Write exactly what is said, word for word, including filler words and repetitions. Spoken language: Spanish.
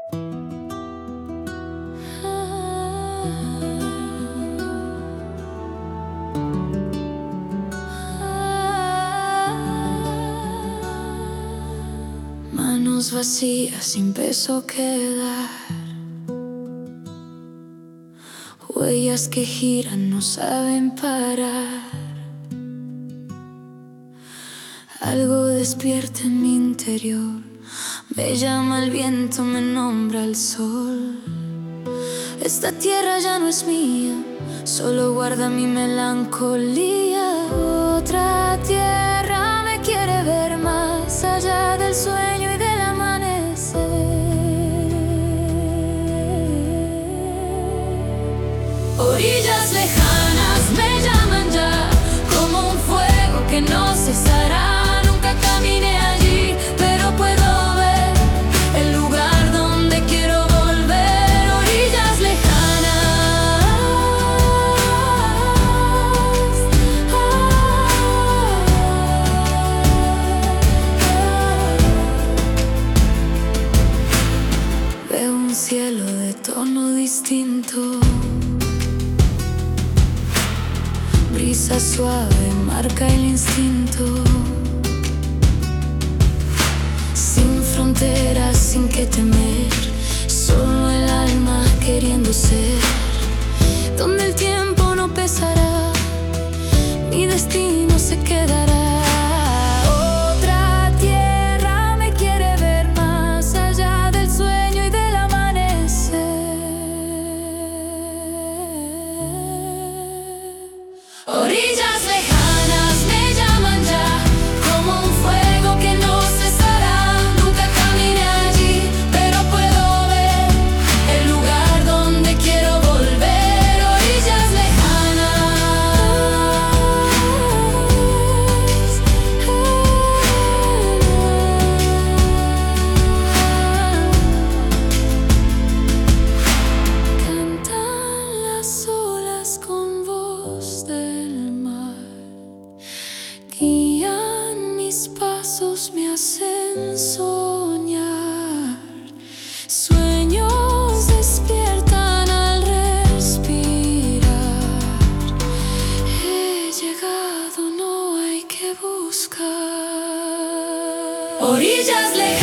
Manos vacías sin peso que dar, huellas que giran no saben parar. Algo despierta en mi interior, me llama el viento, me nombra el sol. Esta tierra ya no es mía, solo guarda mi melancolía. Otra tierra me quiere ver más allá del sueño y del amanecer. Orillas lejanas me llaman ya, como un fuego que no cesará. Nunca caminé allí, pero puedo ver el lugar donde quiero volver. Orillas lejanas, veo un cielo de tono distinto, brisa suave marca el instinto, sin fronteras, sin que temer, solo el alma queriendo ser, donde el tiempo no pesará, mi destino se quedará. Otra tierra me quiere ver más allá del sueño y del amanecer. Orillas lejanas me llaman ya, como un fuego que no cesará. Nunca caminé allí, pero puedo ver el lugar donde quiero volver. Orillas lejanas, cantan las olas con voz del mar, guían mis pasos, me hacen soñar. Sueños despiertan al respirar. He llegado, no hay que buscar. Orillas lejanas.